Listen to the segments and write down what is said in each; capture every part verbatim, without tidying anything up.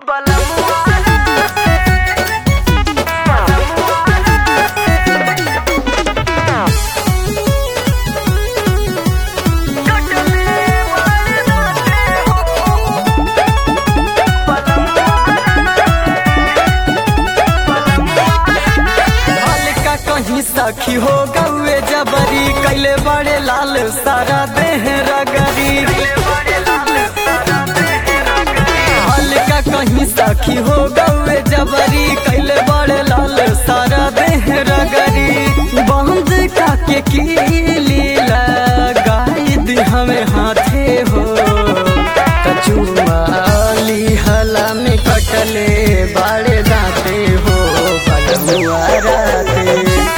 सखी हो गौए जबरी कैले बड़े लाल सारा देह रगरी हल्का कहीं सखी हो गौए जबरी कैले बड़े लाल सारा देह रगरी बंद काके कीली लगाई दी हमें हाथे हो कचुमाली हला में कटले बड़े दाते हो बलमुआ राते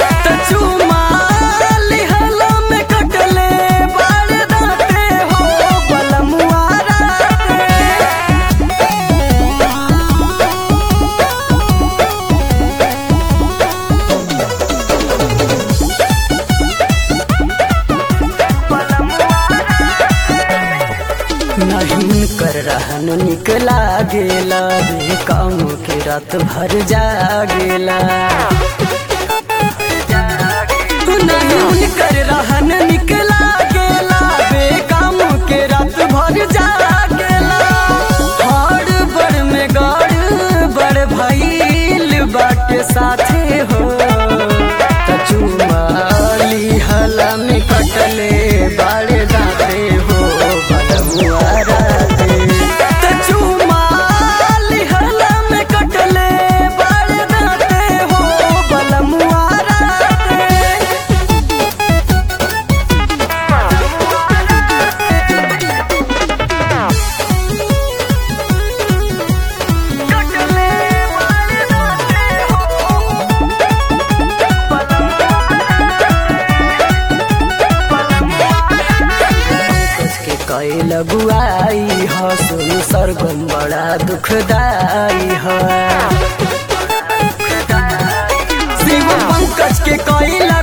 नहीं कर रहन निकला गेला बे काम के रात भर जागेला नहीं कर रहन निकला गेला बे काम के रात भर जागेला हर बड़ में गड़ बड़ भइल बाटे साथे हो कचुमाली हला में कटले बड़े दाते हो लगुआई ह सुन सरगम बड़ा दुखदाई है शिव पंकज के कई